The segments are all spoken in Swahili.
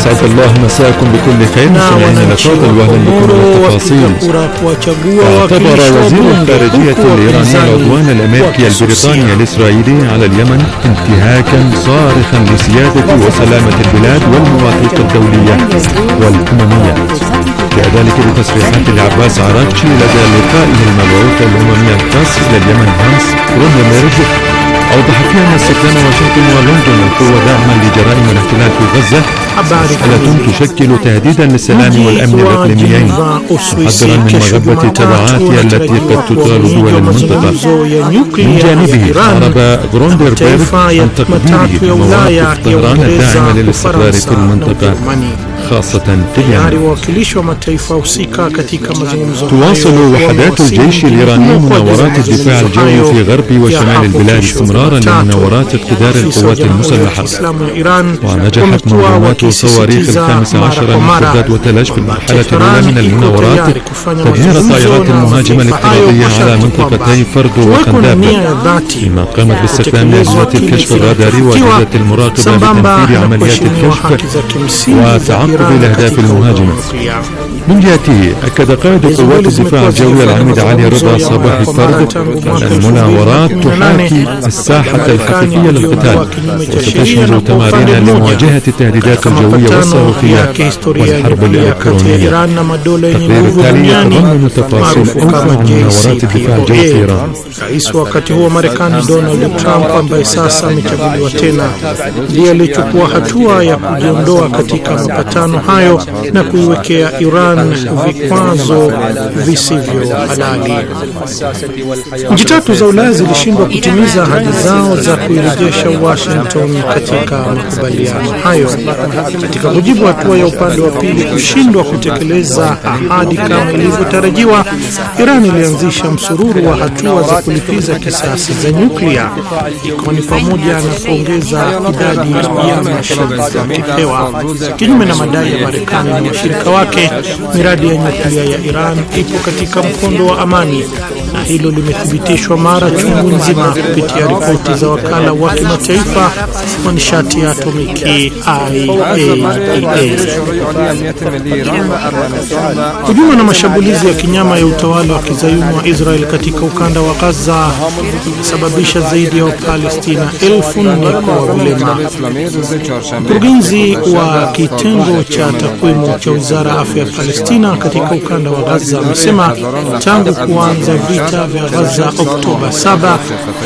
أسعد الله مساكم بكل خير. سمعنا الأفاضل وأهلا بكم بالتفاصيل. اعتبر وزير الخارجية الإيراني العدوان الأمريكي البريطاني الإسرائيلي على اليمن انتهاكا صارخا لسيادة وسلامة البلاد والمواثيق الدولية والأممية. جاء ذلك بتصريحات لعباس عراقشي لدى لقائه المبعوث الأممي الخاص إلى اليمن هانس كرونميرج. أوضح فيها أن استخدام واشنطن ولندن القوة دعما لجرائم الاحتلال في غزة مسألة تشكل تهديدا للسلام والأمن الإقليميين، محذرا من مغبة تبعاتها التي قد تطال دول المنطقة. من جانبه أعرب غروندربيرغ عن تقديره لمواقف طهران الداعمة للاستقرار في المنطقة خاصة في اليمن. تواصل وحدات الجيش الإيراني مناورات الدفاع الجوي في غرب وشمال البلاد استمرارا لمناورات اقتدار القوات المسلحة، ونجحت منظومات صواريخ 15 المسدات وتلاش في المرحلة الأولى من المناورات تدمير الطائرات المهاجمة الافتراضية على منطقتي فرد وقنداب، فيما قامت باستخدام أجهزة الكشف الراداري وأجهزة المراقبة لتنفيذ عمليات الكشف وتعقب الأهداف المهاجمة. من جهته أكد قائد قوات الدفاع الجوي العميد علي رضا صباح الفرد أن المناورات تحاكي الساحة الحقيقية للقتال وستشمل تمارين لمواجهة التهديدات الجوية والصاروخية والحرب الإلكترونية. تقرير التالي يتضمن تفاصيل أوسع عن مناورات الدفاع الجوي في إيران. Rais wakati huo Marekani Donald Trump ambaye sasa amechaguliwa tena ndiye alichukua hatua ya kujiondoa katika mapatano hayo na kuiwekea Iran vikwazo visivyo halali. Nchi tatu za Ulaya zilishindwa kutimiza ahadi zao za kuirejesha Washington katika makubaliano hayo. Katika kujibu hatua ya upande wa pili kushindwa kutekeleza ahadi kama ilivyotarajiwa, Iran ilianzisha msururu wa hatua za kulipiza kisasi za nyuklia, ikiwa ni pamoja na kuongeza idadi ya masharti yakipewa. Kinyume na madai ya Marekani na washirika wake, miradi ya nyuklia ya Iran ipo katika mkondo wa amani, na hilo limethibitishwa mara chungu nzima kupitia ripoti za wakala wa kimataifa wa nishati ya atomiki IAEA. Hujuma na mashambulizi ya kinyama ya utawala wa kizayuni wa Israel katika ukanda wa Gaza sababisha zaidi ya Wapalestina 1000 kuwa vilema. Mkurugenzi wa kitengo cha takwimu cha Wizara ya Afya ya Palestina katika ukanda wa Gaza amesema tangu kuanza vita vya Gaza Oktoba 7,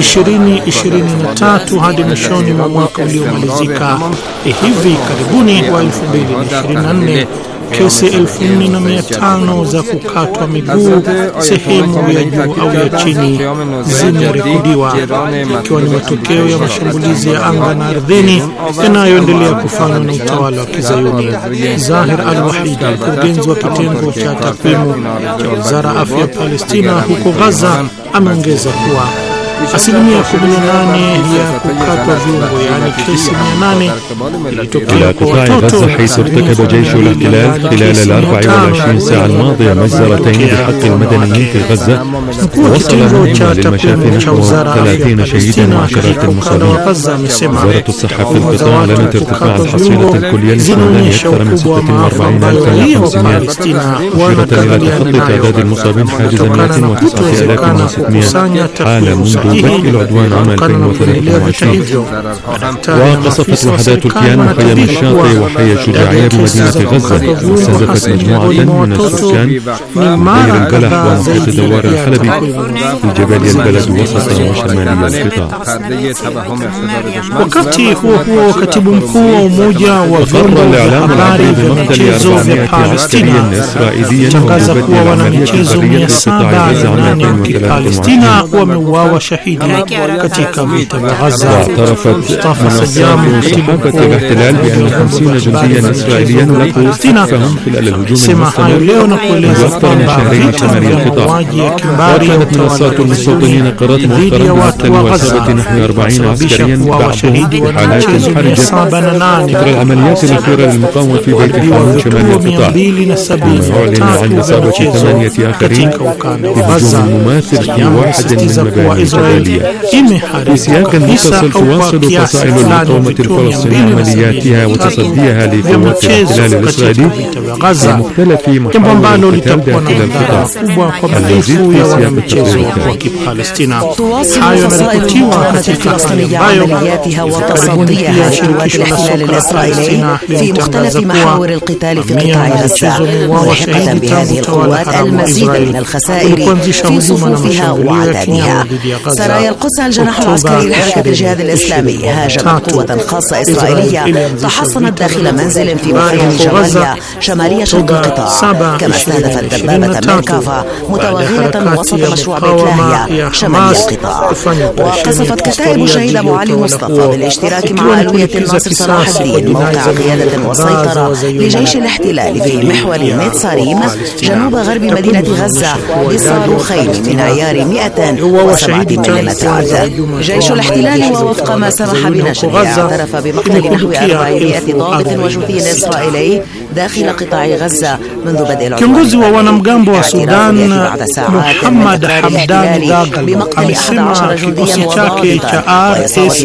2023 hadi mwishoni mwa mwaka uliomalizika hivi karibuni wa 2024, kesi 1500 za kukatwa miguu sehemu ya juu au ya chini zimerekodiwa, ikiwa ni matokeo ya mashambulizi ya anga na ardhini yanayoendelea kufanywa na utawala wa kizayuni. Zahir al-Wahidi, mkurugenzi wa kitengo cha takwimu cha Wizara ya Afya ya Palestina huko Gaza, ameongeza kuwa 18% ya kukatwa viungo, yani kesi 800 ilitokea kwa watoto. حيث ارتكب جيش الاحتلال خلال 24 ساعة الماضية مجزرتين بحق المدنيين في غزة، وصل منهما للمشافي نحو 30 شهيدا وعشرات المصابين. وزارة الصحة في القطاع أعلنت ارتفاع الحصيلة الكلية لاستخدام أكثر من 46,500 مشيرة إلى تخطي تعداد المصابين حاجز 109,600 حالة منذ بدء العدوان عام 2023. وقصفت وحدات الكيان مخيم الشاطئ وحي الشجاعية بمدينة غزة، واستهدفت مجموعة من السكان دير البلح ومحيط دوار الحلبي في جباليا البلد وسطا وشمالي القطاع. Wakati huo katibu mkuu wa Umoja wa vyombo vya habari vya michezo vya Palestina tangaza kuwa wanamichezo 708 wa Kipalestina wameuawa shahidi katika vita vya Gaza. واعترفت صحافة الاحتلال بأن 50 جنديا إسرائيليا لقوا سقفهم خلال الهجوم المستمر أكثر من شهرين شمالي القطاع. وكانت منصات المستوطنين قررت مؤخرا بمقتل وإصابة نحو 40 عسكريا بعضهم بحالات حرجة إثر العمليات الأخيرة للمقاومة في بلد حانون شمالي القطاع، وأعلن عن إصابة 8 آخرين في هجوم مماثل في واحد من مباني Israel imeharibu kabisa au kwa kiasi fulani vituo 270 وتصديها لقوات الاحتلال الإسرائيلي بمختلف jambo ambalo محاور litakuwa na madhara kubwa kwa maelfu ya wanamichezo wa Kipalestina. Hayo yanaripotiwa katika hali ambayo karibuni pia shirikisho la soka la Palestina lilitangaza kuwa mamia ya michezo wao washahidi tangu utawala haramu wa Israeli ulipoanzisha hujuma na mashambulio ya kinyama dhidi ya Gaza. سرايا القدس الجناح العسكري لحركة الجهاد الإسلامي هاجمت قوة خاصة إسرائيلية تحصنت داخل منزل في محيط جباليا شمالية شرق القطاع، كما استهدفت دبابة ميركافا متوغلة وسط مشروع بيت لاهيا شمالي القطاع. وقصفت كتائب شهيد علي مصطفى بالاشتراك مع ألوية الناصر صلاح الدين موقع قيادة وسيطرة لجيش الاحتلال في محور ميتساريم جنوب غرب مدينة غزة بصاروخين من عيار 107 ملم. جيش الاحتلال ووفق ما سمح بنشره اعترف بمقتل نحو 400 ضابط وجندي إسرائيلي داخل قطاع غزة منذ بدء العدوان. Kiongozi wa wanamgambo wa Sudan Muhammad Hamdan Dagalo amesema kikosi chake cha RSF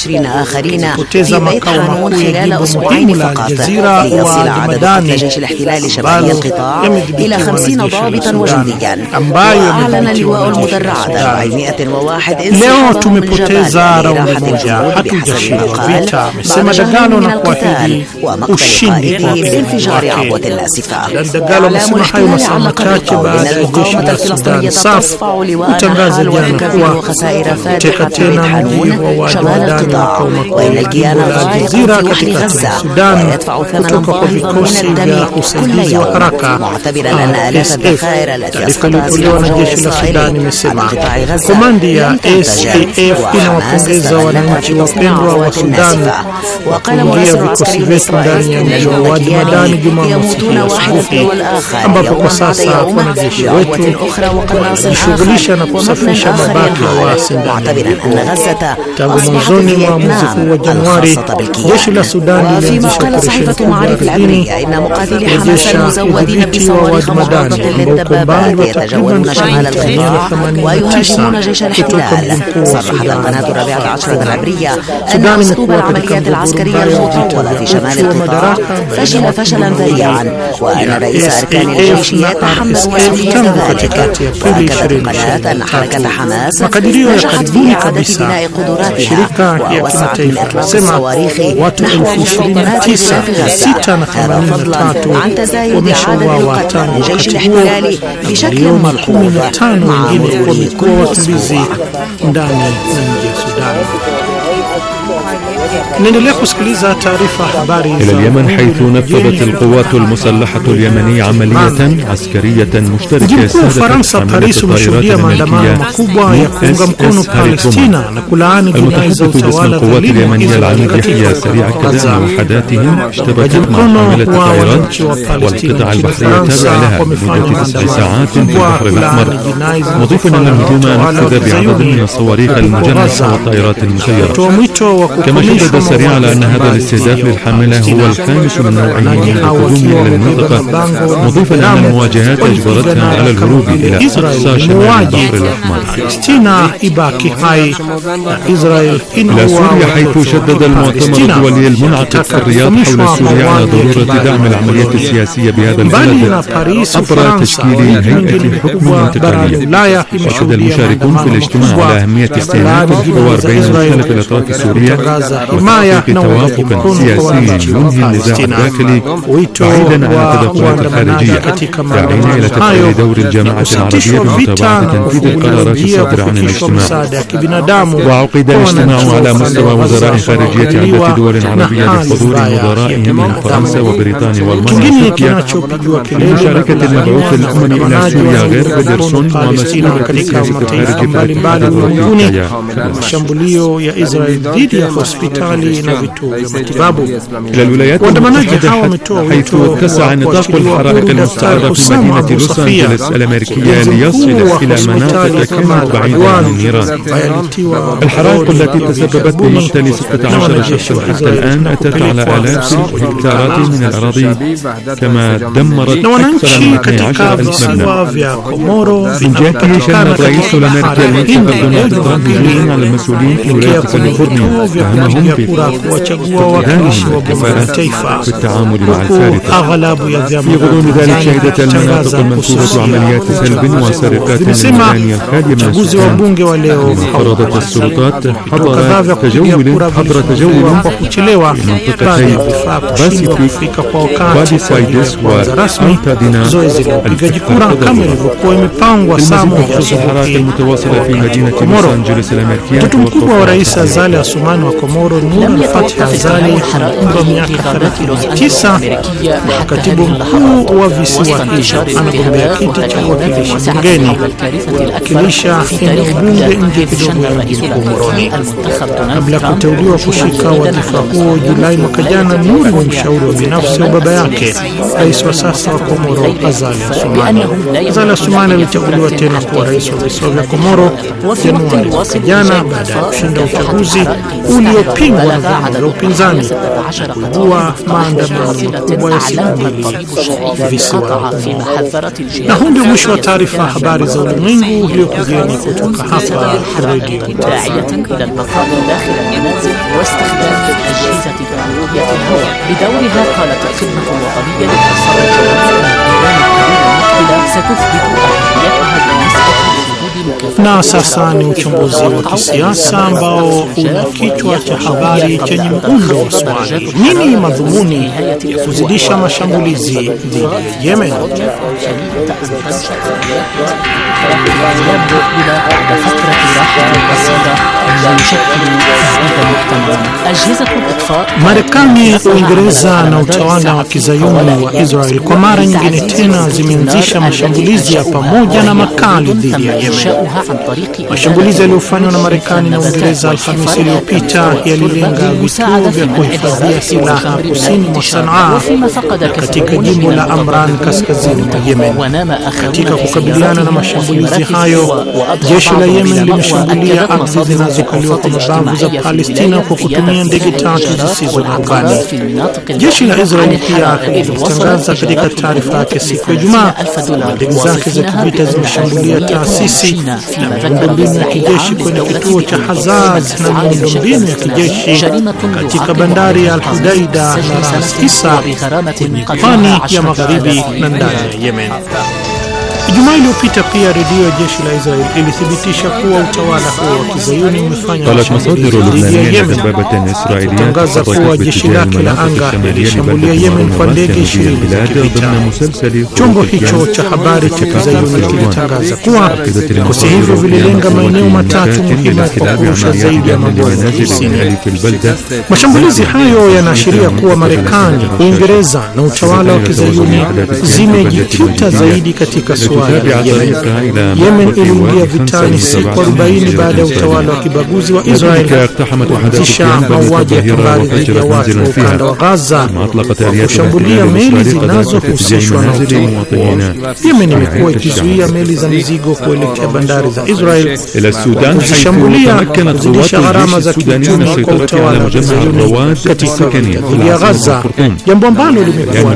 kilipoteza makao makuu ya jimbo muhimu la Aljazira wa Madani ambalo إلى 50 ضابطا وجنديا. وأعلن لواء المدرعات 401 leo tumepoteza raundi moja, hatujashinda vita, amesema Dagalo na kuahidi ushindi kwa بانفجار عبوة ناسفة. Dagalo amesema hayo masaa machache baada ya jeshi la Sudan SAF kutangaza jana kuwa kuteka tena mji wa Madani makao makuu ya jimbo la Aljazira katikati ya Sudan kutoka kwa vikosi vya usaidizi wa haraka RSF. Taarifa iliyotolewa na jeshi la Sudan imesema komandi ya SAF inawapongeza wananchi wapendwa wa Sudan kwa kuingia vikosi vyetu ndani ya mji wa Wadi Madani Jumamosi hii asubuhi, ambapo kwa sasa wanajeshi wetu wanajishughulisha na kusafisha mabaki ya waasi ndani ya mji. Tangu mwanzoni mwa mwezi huu wa Januari, jeshi la Sudan lilianzisha operesheni kubwa ardhini kurejesha udhibiti wa Wadi Madani ambao uko umbali wa takriban kilomita 189 kutoka mji mkuu wa Sudan. Sudan imekuwa katika mgogoro mbaya wa vita في شمال القطاع فشل فشلا ذريعا، وأن رئيس أركان الجيش يتحمل مسؤولية ذلك. وأكدت القناة أن حركة حماس نجحت في إعادة بناء قدراتها ووسعت من إطلاق الصواريخ نحو مستوطنات في غزة، هذا فضلا عن تزايد إعادة القتال لجيش الاحتلال بشكل ملحوظ مع مرور كل أسبوع. إلى اليمن، حيث نفذت القوات المسلحة اليمنية عملية عسكرية مشتركة استهدفت حملة الطائرات المتحدث باسم القوات اليمنية العميد يحيى سريع كذا أن وحداتهم اشتبكت مع حاملة الطائرات والقطع البحرية التابعة لها لمدة 9 ساعات في البحر الأحمر، مضيفا أن الهجوم نفذ بعدد من الصواريخ المجنسة والطائرات المسيرة. كما شدد سريع على أن هذا الاستهداف للحاملة هو الخامس من نوعه من الهجوم إلى المنطقة، مضيفا أن المواجهات أجبرتها على الهروب إلى أقصى شمال البحر الأحمر. إلى سوريا، حيث شدد المؤتمر الدولي المنعقد في الرياض حول سوريا على ضرورة دعم العملية السياسية بهذا البلد عبر تشكيل هيئة حكم انتقالية. وشد المشاركون في الاجتماع على أهمية استئناف الحوار بين مختلف الأطراف السورية وتحقيق توافق سياسي ينهي النزاع الداخلي بعيدا عن التدخلات الخارجية، داعين إلى تفعيل دور الجماعة العربية بمتابعة تنفيذ القرارات الصادرة عن الاجتماع. وعقد الاجتماع على مستوى وزراء خارجية عدة دول عربية بحضور مدراء من فرنسا وبريطانيا والمانيا وتركيا، بمشاركة المبعوث الأممي إلى سوريا غير بيدرسون ومسؤول السياسة الخارجية في الاتحاد الأوروبي. mashambulio ya Israel dhidi ya hospitali hospitali na vituo vya matibabu. Waandamanaji hao wametoa wito wa kuachiliwa huru Daktari Osama Abu Safia, الأمريكية ليصل إلى مناطق كما عدوان الحرائق التي تسببت بمقتل 16 شخصا حتى الآن أتت على آلاف الهكتارات من الأراضي كما دمرت أكثر من 12,000 مبنى. من جهته شن الرئيس الأمريكي المنتخب دونالد ترامب هجوما على المسؤولين في ولاية كاليفورنيا واتهمهم باستخدام كفاءات في التعامل مع الكارثة. في غضون ذلك شهدت المناطق المنكوبة عمليات سلب وسرقات من المباني الخالية من السكان. فرضت السلطات حظر تجول في منطقتي باسيفيك واديسايدس وأنتادينا الحرائق المتواصلة في مدينة لوس أنجلوس الأمريكية. Mtoto mkubwa wa Rais Azali Assoumani wa Komoro, Nur al-Fathi Azali, umri wa miaka 39 na katibu mkuu wa visiwa hivyo, anagombea kiti cha uwakilishi bungeni kuwakilisha eneo bunge nje kidogo ya mji mkuu Moroni. Kabla ya kuteuliwa kushika wadhifa huo Julai mwaka jana, Nur ni mshauri wa binafsi wa baba yake, rais wa sasa wa Komoro Azali Assoumani. Azali Assoumani alichaguliwa tena kuwa rais wa visiwa vya Komoro Januari mwaka jana baada ya kushinda uchaguzi uliopingwa na vyama vya upinzani kuibua maandamano makubwa ya siku mbili visiwa. Na huu ndio mwisho wa taarifa ya habari za ulimwengu iliyokujeni kutoka hapa Radio Na sasa ni uchambuzi wa kisiasa ambao una kichwa cha habari chenye muundo wa swali: nini madhumuni ya kuzidisha mashambulizi dhidi ya Yemen? Marekani, Uingereza na utawala wa kizayuni wa Israel kwa mara nyingine tena zimeanzisha mashambulizi ya pamoja na makali dhidi ya Yemen. Mashambulizi yaliyofanywa na Marekani na Uingereza Alhamisi iliyopita yalilenga vituo vya kuhifadhia silaha kusini mwa Sanaa katika jimbo la Amran kaskazini mwa Yemen. Katika kukabiliana na mashambulizi hayo, jeshi la Yemen limeshambulia ardhi zinazokaliwa kwa mabavu za Palestina kwa kutumia ndege tatu zisizo na rubani. Jeshi la Israeli pia lilitangaza katika taarifa yake siku ya Ijumaa ndege zake za kivita zimeshambulia taasisi na miundombinu ya kijeshi kwenye kituo cha Hazaz na miundombinu ya kijeshi katika bandari ya Al-Hudaida na Ras Isa kwenye pwani ya magharibi na ndani ya Yemen. Ijumaa iliyopita pia redio ya jeshi la Israel ilithibitisha kuwa utawala huo wa kizayuni umefanya mashambulizi dhidi ya Yemen, kutangaza kuwa jeshi lake la anga lilishambulia Yemen kwa ndege 20 za kivita. Chombo hicho cha habari cha kizayuni kilitangaza kuwa vikosi hivyo vililenga maeneo matatu muhimu kwa kurusha zaidi ya mabomu 50. Mashambulizi hayo yanaashiria kuwa Marekani, Uingereza na utawala wa kizayuni zimejikita zaidi katika Yemen iliingia vitani siku 40 baada ya utawala wa kibaguzi wa Israel kuanzisha mauaji ya kimbari dhidi ya watu wa ukanda wa Gaza kwa kushambulia meli zinazohusishwa na utawala. Yemen imekuwa ikizuia meli za mizigo kuelekea bandari za Israel, kuzishambulia na kuzidisha gharama za kiuchumi kwa utawala wa Israel katika dhidi ya Gaza, jambo ambalo limekuwa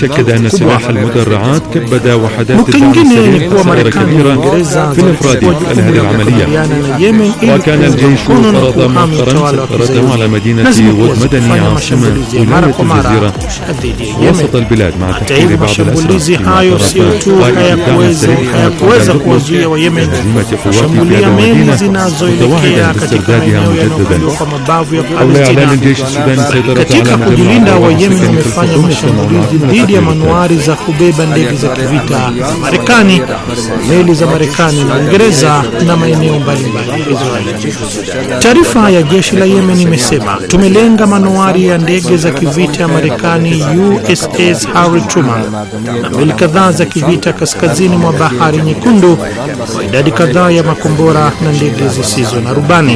ni kuwa Marekani na Uingereza في الانفراد على هذه العملية. وكان الجيش فرض مؤخرا سيطرته على مدينة وود مدني عاصمة ولاية الجزيرة وسط البلاد مع تحرير بعض الأسرى hayakuweza kuwazuia wa Yemen kushambulia meli zinazoelekea katika maeneo yanayokaliwa kwa mabavu ya Palestina. Katika kujilinda, wa Yemen wamefanya mashambulizi dhidi ya manuari za kubeba ndege za kivita Marekani, meli za Marekani na Uingereza na maeneo mbalimbali ya Israeli. Taarifa ya jeshi la Yemen imesema, tumelenga manuari ya ndege za kivita ya Marekani USS Harry Truman na meli kadhaa za kivita kaskazini mwa Bahari Nyekundu kwa idadi kadhaa ya makombora na ndege zisizo na rubani.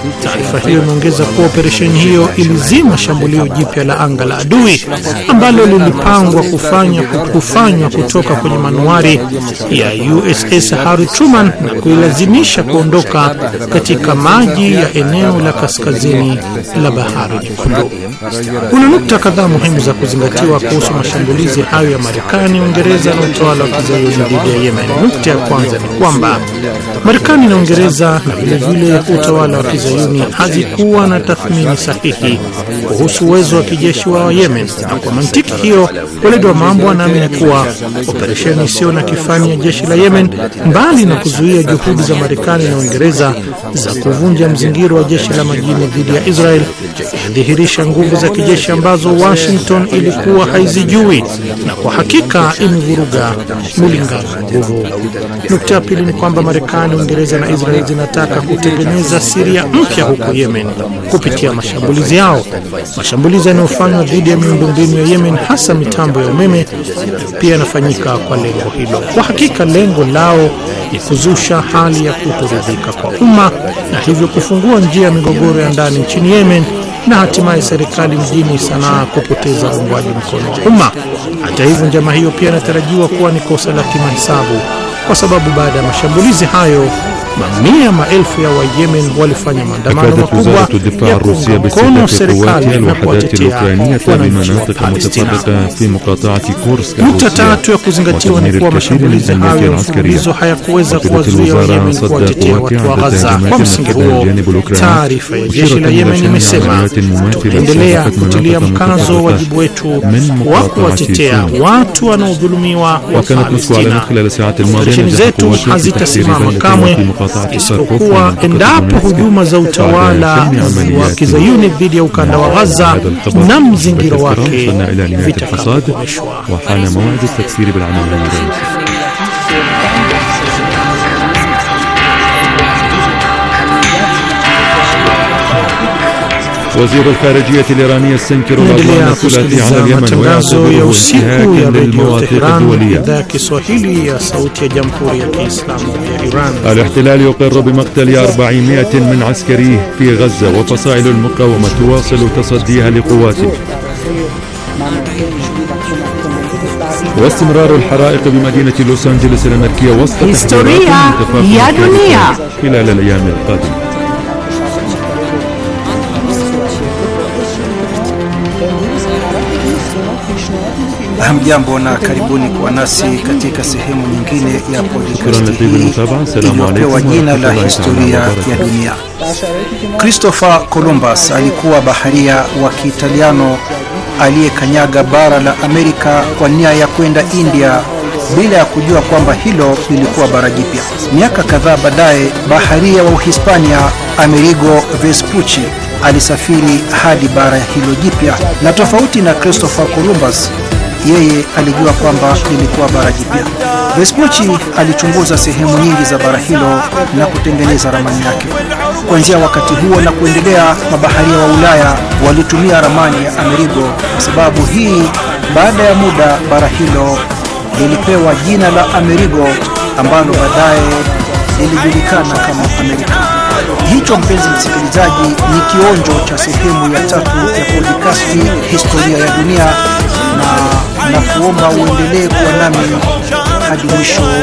Taarifa hiyo imeongeza kuwa operesheni hiyo ilizima shambulio jipya la anga la adui ambalo lilipangwa kufanywa kutoka kwenye manuari ya USS Harry Truman na kuilazimisha kuondoka katika maji ya eneo la kaskazini la Bahari Nyekundu. Kuna nukta kadhaa muhimu za kuzingatiwa kuhusu mashambulizi hayo ya Marekani, Uingereza na utawala wa Kizayuni dhidi ya Yemen. Nukta ya kwanza ni kwamba Marekani na Uingereza na vilevile utawala wa Kizayuni hazikuwa na tathmini sahihi kuhusu uwezo wa kijeshi wa Yemen, na kwa mantiki hiyo weledi wa mambo wanaamini kuwa operesheni isiyo na kifani ya jeshi la Yemen, mbali na kuzuia juhudi za Marekani na Uingereza za kuvunja mzingiro wa jeshi la majini dhidi ya Israel, inadhihirisha nguvu za kijeshi ambazo Washington ilikuwa haizijui, na kwa hakika imevuruga mlingano wa nguvu. Nukta ya pili ni kwamba Marekani, Uingereza na Israel zinataka kutengeneza Syria mpya huko Yemen kupitia mashambulizi yao. Mashambulizi yanayofanywa dhidi ya miundombinu ya Yemen, hasa mitambo ya umeme, pia yanafanyika kwa lengo hilo. Kwa hakika lengo lao ni kuzusha hali ya kutoridhika kwa umma na hivyo kufungua njia ya migogoro ya ndani nchini Yemen na hatimaye serikali mjini Sanaa kupoteza uungwaji mkono wa umma. Hata hivyo, njama hiyo pia inatarajiwa kuwa ni kosa la kimahesabu, kwa sababu baada ya mashambulizi hayo mamia maelfu ya Wayemen walifanya maandamano makubwa ya kuunga mkono serikali na kuwatetea wananchi wa Palestina. Nukta tatu ya kuzingatiwa ni kuwa mashambulizi hayo mfululizo hayakuweza kuwazuia Wayemen kuwatetea watu wa Gaza. Kwa msingi huo, taarifa ya jeshi la Yemen imesema, tunaendelea kutilia mkazo wajibu wetu wa kuwatetea watu wanaodhulumiwa wa Palestina. Operesheni zetu hazitasimama kamwe isipokuwa endapo hujuma za utawala wa Kizayuni dhidi ya ukanda wa Gaza na mzingiro wake vitakakomeshwa. وزير الخارجية الإيرانية يستنكر العدوان الثلاثي على اليمن ويعتبره انتهاكا للمواثيق الدولية. الاحتلال يقر بمقتل 400 من عسكريه في غزة، وفصائل المقاومة تواصل تصديها لقواته. واستمرار الحرائق بمدينة لوس أنجلس الأمريكية وسط تحذيرات خلال الأيام القادمة. Hamjambo na karibuni kwa nasi katika sehemu nyingine ya podcast iliyopewa jina la Historia ya Dunia. Christopher Columbus alikuwa baharia wa Kiitaliano aliyekanyaga bara la Amerika kwa nia ya kwenda India bila ya kujua kwamba hilo lilikuwa bara jipya. Miaka kadhaa baadaye, baharia wa Uhispania Amerigo Vespucci alisafiri hadi bara hilo jipya, na tofauti na Christopher Columbus, yeye alijua kwamba lilikuwa bara jipya. Vespucci alichunguza sehemu nyingi za bara hilo na kutengeneza ramani yake. Kuanzia wakati huo na kuendelea, mabaharia wa Ulaya walitumia ramani ya Amerigo kwa sababu hii. Baada ya muda, bara hilo lilipewa jina la Amerigo ambalo baadaye lilijulikana kama Amerika. Hicho, mpenzi msikilizaji, ni kionjo cha sehemu ya 3 ya podcasti Historia ya Dunia, na kuomba uendelee kuwa nami hadi mwisho wa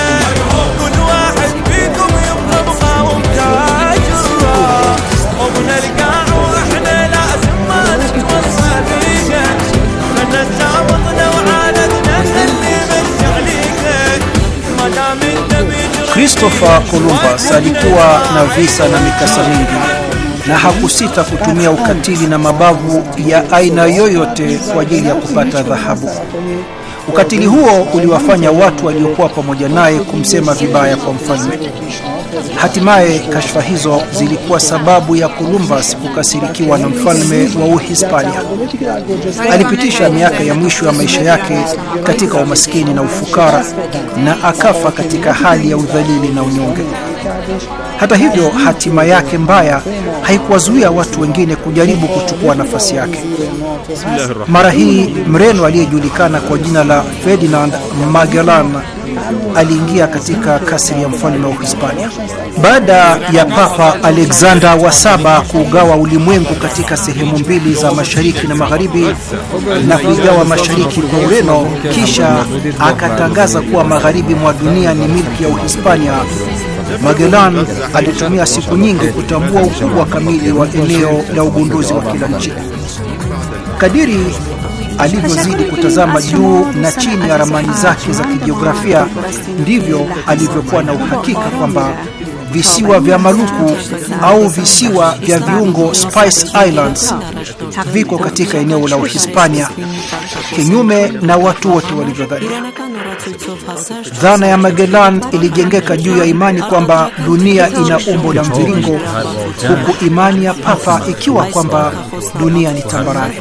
Christopher Columbus alikuwa na visa na mikasa mingi, na hakusita kutumia ukatili na mabavu ya aina yoyote kwa ajili ya kupata dhahabu. Ukatili huo uliwafanya watu waliokuwa pamoja naye kumsema vibaya kwa mfalme. Hatimaye kashfa hizo zilikuwa sababu ya Columbus kukasirikiwa na mfalme wa Uhispania. Alipitisha miaka ya mwisho ya maisha yake katika umaskini na ufukara, na akafa katika hali ya udhalili na unyonge. Hata hivyo, hatima yake mbaya haikuwazuia watu wengine kujaribu kuchukua nafasi yake. Mara hii Mreno aliyejulikana kwa jina la Ferdinand Magellan aliingia katika kasri ya mfalme wa Uhispania. Baada ya Papa Alexander wa saba kugawa ulimwengu katika sehemu mbili za mashariki na magharibi na kuigawa mashariki kwa Ureno, kisha akatangaza kuwa magharibi mwa dunia ni milki ya Uhispania, Magellan alitumia siku nyingi kutambua ukubwa kamili wa eneo la ugunduzi wa kila nchi. Kadiri alivyozidi kutazama juu na chini ya ramani zake za kijiografia, ndivyo alivyokuwa na uhakika kwamba visiwa vya Maluku au visiwa vya viungo Spice Islands viko katika eneo la Uhispania, kinyume na watu wote walivyodhani. Dhana ya Magellan ilijengeka juu ya imani kwamba dunia ina umbo la mviringo, huku imani ya Papa ikiwa kwamba dunia ni tambarare.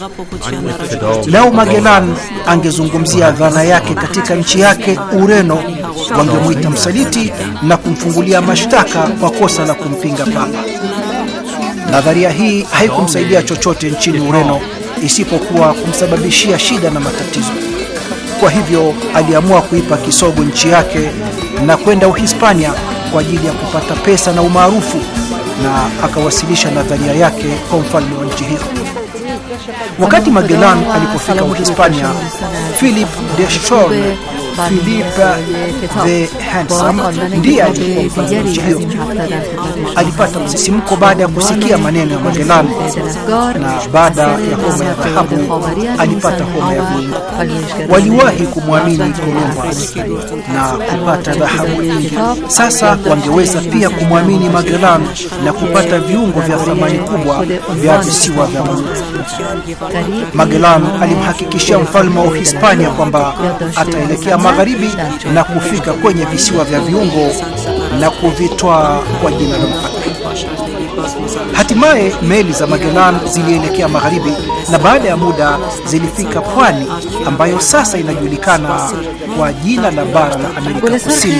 Lau Magellan angezungumzia dhana yake katika nchi yake Ureno, wangemuita msaliti na kumfungulia mashtaka kwa kosa la kumpinga Papa. Nadharia hii haikumsaidia chochote nchini Ureno isipokuwa kumsababishia shida na matatizo. Kwa hivyo aliamua kuipa kisogo nchi yake na kwenda Uhispania kwa ajili ya kupata pesa na umaarufu, na akawasilisha nadharia yake kwa mfalme wa nchi hiyo. Wakati Magellan alipofika Uhispania, Philip de Chaulnes, Philippe the Handsome, ndiye alikuwa mfalme wa nchi hiyo. Alipata msisimko baada ya kusikia maneno ya Magellan, na baada ya homa ya dhahabu alipata homa ya viungo. Waliwahi kumwamini Columbus na kupata dhahabu nyingi. Sasa wangeweza pia kumwamini Magellan na kupata viungo vya thamani kubwa vya visiwa vya Maluku. Magellan alimhakikishia mfalme wa Uhispania kwamba ataelekea magharibi na kufika kwenye visiwa vya viungo na kuvitwaa kwa jina la mfalme. Hatimaye meli za Magellan zilielekea magharibi, na baada ya muda zilifika pwani ambayo sasa inajulikana kwa jina la bara la Amerika Kusini.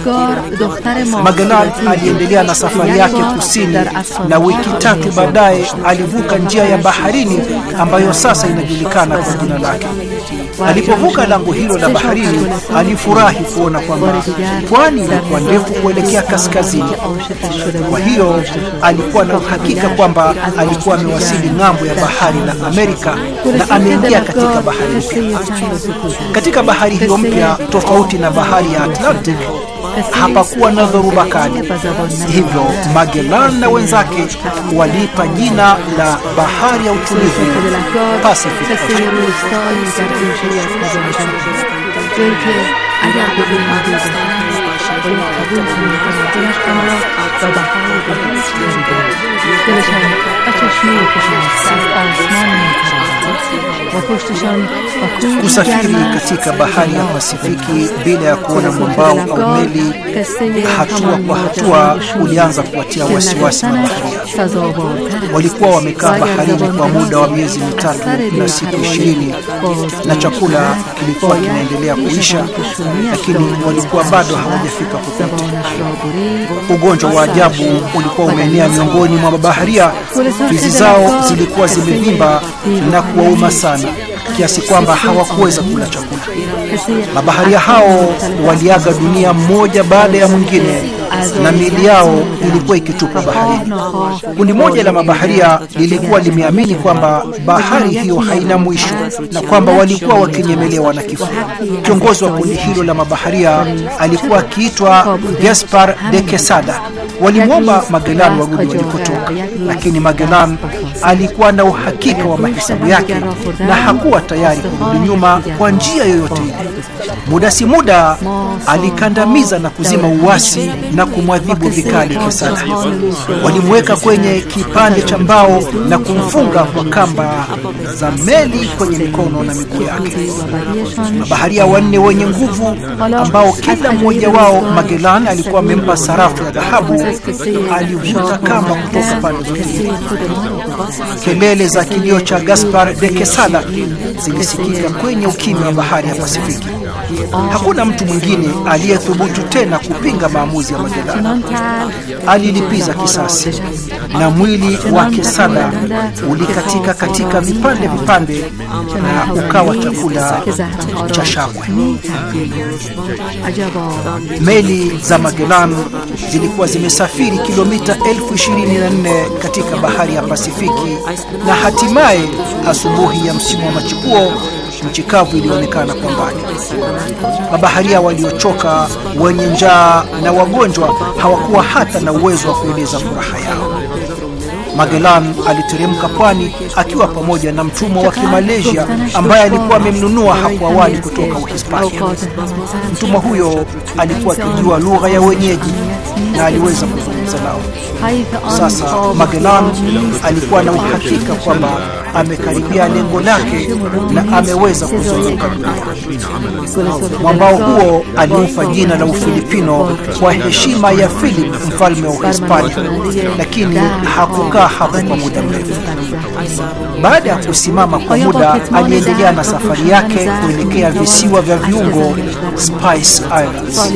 Magellan aliendelea na safari yake kusini, na wiki tatu baadaye alivuka njia ya baharini ambayo sasa inajulikana kwa jina lake. Alipovuka lango hilo la baharini, alifurahi kuona kwamba pwani ilikuwa ndefu kuelekea kaskazini. Kwa hiyo alikuwa na uhakika kwamba alikuwa amewasili ng'ambo ya bahari la Amerika na ameingia katika bahari mpya. Katika bahari hiyo mpya, tofauti na bahari ya Atlantic, hapakuwa na dhoruba kali. Hivyo Magellan na wenzake waliipa jina la bahari ya utulivu, Pacific Ocean. Kusafiri katika bahari ya Pasifiki bila ya kuona mwambao au meli, hatua kwa hatua ulianza kuwatia wasiwasi mabaharia. Walikuwa wamekaa baharini kwa muda wa miezi mitatu na siku 20, na chakula kilikuwa kinaendelea kuisha, lakini walikuwa bado hawajafika popote. Ugonjwa wa ajabu ulikuwa umeenea miongoni mwa mabaharia. Fizi zao zilikuwa zimevimba na kuwauma sana kiasi kwamba hawakuweza kula chakula. Mabaharia hao waliaga dunia mmoja baada ya mwingine, na miili yao ilikuwa ikitupwa baharini. Kundi moja la mabaharia lilikuwa limeamini kwamba bahari hiyo haina mwisho na kwamba walikuwa wakinyemelewa na kifo. Kiongozi wa kundi hilo la mabaharia alikuwa akiitwa Gaspar de Quesada. Walimwomba Magellan warudi walikotoka, lakini Magellan alikuwa na uhakika wa mahesabu yake na hakuwa tayari kurudi nyuma kwa njia yoyote ile. Muda si muda alikandamiza na kuzima uasi na kumwadhibu vikali Quesada. Walimweka kwenye kipande cha mbao na kumfunga kwa kamba za meli kwenye mikono na miguu yake. Mabaharia wanne wenye nguvu, ambao kila mmoja wao Magellan alikuwa amempa sarafu ya dhahabu, alivuta kamba kutoka pande zote. Kelele za kilio cha Gaspar de Quesada zilisikika kwenye ukimya wa bahari ya Pasifiki. Hakuna mtu mwingine aliyethubutu tena kupinga maamuzi ya Magellan. Alilipiza kisasi na mwili wake Sada ulikatika katika vipande na ukawa chakula cha shangwe. Meli za Magellan zilikuwa zimesafiri kilomita 24,000 katika bahari ya Pasifiki, na hatimaye asubuhi ya msimu wa machipuo nchi kavu ilionekana kwa mbali. Mabaharia waliochoka, wenye njaa na wagonjwa hawakuwa hata na uwezo wa kueleza furaha yao. Magellan aliteremka pwani akiwa pamoja na mtumwa wa Kimalaysia ambaye alikuwa amemnunua hapo awali kutoka Uhispania. Mtumwa huyo alikuwa akijua lugha ya wenyeji na aliweza kuzungumza nao. Sasa Magellan alikuwa na uhakika kwamba amekaribia lengo lake na ameweza kuzunguka dunia. Mwambao huo aliupa jina la Ufilipino kwa heshima ya Philip, mfalme wa Uhispania, lakini hakukaa hapo kwa muda mrefu. Baada ya kusimama kwa muda, aliendelea na safari yake kuelekea visiwa vya viungo Spice Islands.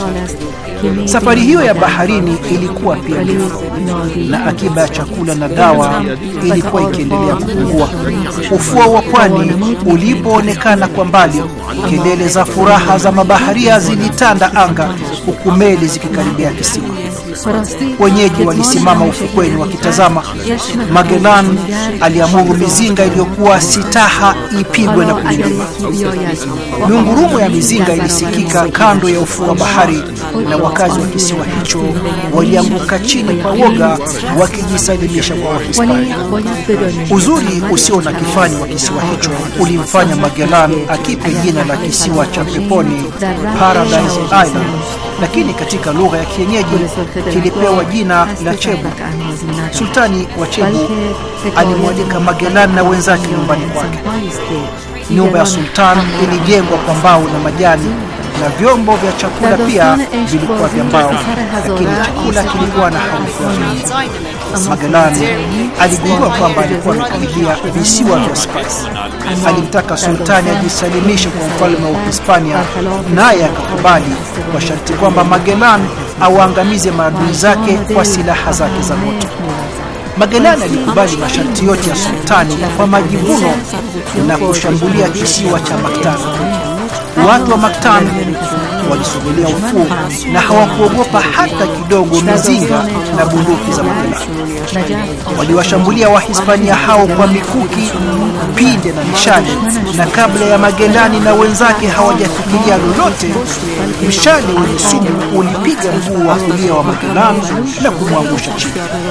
Safari hiyo ya baharini ilikuwa pia ndefu, na akiba ya chakula na dawa ilikuwa ikiendelea kupungua. Ufuo wa pwani ulipoonekana kwa mbali, kelele za furaha za mabaharia zilitanda anga, huku meli zikikaribia kisiwa. Wenyeji walisimama ufukweni wakitazama. Magellan aliamuru mizinga iliyokuwa sitaha ipigwe na kulindima. Miungurumo ya mizinga ilisikika kando ya ufuo wa bahari, na wakazi wa kisiwa hicho walianguka chini kwa woga, wakijisalimisha kwa Wahispania. Uzuri usio na kifani wa kisiwa hicho ulimfanya Magellan akipe jina la kisiwa cha peponi, Paradise Island, lakini katika lugha ya kienyeji kilipewa jina la Cebu. Sultani wa Cebu alimwalika Magellan na wenzake nyumbani kwake. Nyumba ya sultan ilijengwa kwa mbao na majani, na vyombo vya chakula pia vilikuwa vya mbao, lakini chakula kilikuwa na harufu nzuri. Magellan aligundua kwamba alikuwa amekaribia visiwa vya Spice. Alimtaka sultani ajisalimishe kwa mfalme wa Uhispania, naye akakubali kwa sharti kwamba Magellan auangamize maadui zake kwa silaha zake za moto. Magellan alikubali masharti yote ya sultani kwa majivuno na kushambulia kisiwa cha Mactan. Watu wa Mactan walisogelea ufuo na hawakuogopa hata kidogo mizinga na bunduki za Magellan. Waliwashambulia Wahispania hao kwa mikuki, pinde na mishale, na kabla ya Magellan na wenzake hawajafikiria lolote, mshale wenye sumu ulipiga mguu wa kulia wa Magellan na kumwangusha chini.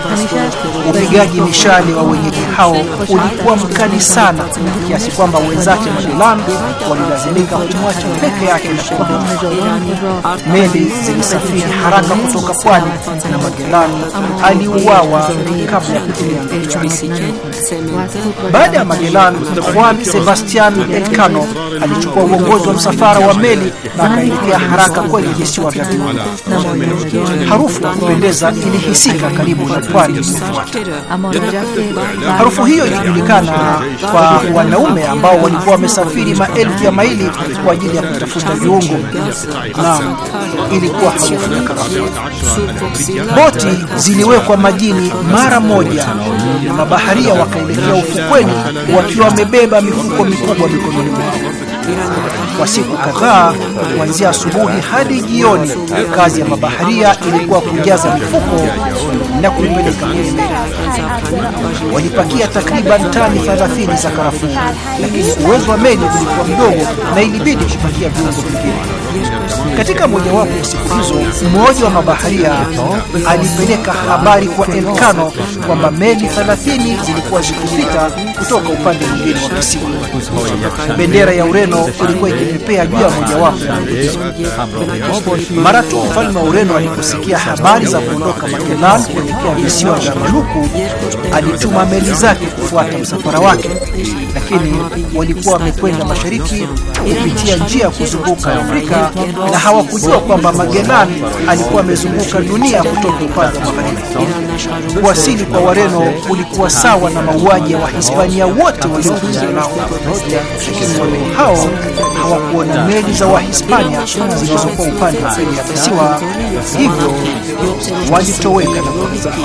Upigaji mishale wa wenyeji hao ulikuwa mkali sana kiasi kwamba wenzake Magellan walilazimika kumwacha peke yake na kuondoka. Meli zilisafiri haraka kutoka pwani na Magellan aliuawa kabla ya kutimia ndoto. Baada ya Magellan, Juan Sebastian Elcano alichukua uongozi wa msafara wa meli na akaelekea haraka kwenye visiwa vya viungo. Harufu ya kupendeza ilihisika karibu na pwani. Harufu hiyo ilijulikana kwa wanaume ambao walikuwa wamesafiri maelfu ya maili kwa ajili ya kutafuta viungo. Naam, ilikuwa harufu ya karamu. Boti ziliwekwa majini mara moja na mabaharia wakaelekea ufukweni wakiwa wamebeba mifuko mikubwa mikononi mwao. Kwa siku kadhaa, kuanzia asubuhi hadi jioni, kazi ya mabaharia ilikuwa kujaza mifuko na kuipeleka kwenye meli. Walipakia takriban tani 30 za karafuu, lakini uwezo wa meli ulikuwa mdogo na ilibidi kupakia viungo vingine. Katika mojawapo ya siku hizo, mmoja wa mabaharia alipeleka habari kwa Elcano kwamba meli 30 zilikuwa zikipita kutoka upande mwingine wa kisiwa. Bendera ya Ureno ilikuwa ikipepea juu ya mojawapo. Mara tu mfalme wa Ureno aliposikia habari za kuondoka Magellan kuelekea visiwa vya Maluku, alituma meli zake kufuata msafara wake, lakini walikuwa wamekwenda mashariki kupitia njia ya kuzunguka Afrika Hispania na hawakujua kwamba Magellan alikuwa amezunguka dunia kutoka upande wa magharibi. Kuwasili kwa Wareno kulikuwa sawa na mauaji ya Wahispania wote waliokuja nao, lakini Wareno hao hawakuona meli za Wahispania zilizokuwa upande wa pili ya kisiwa, hivyo walitoweka na kuondoka.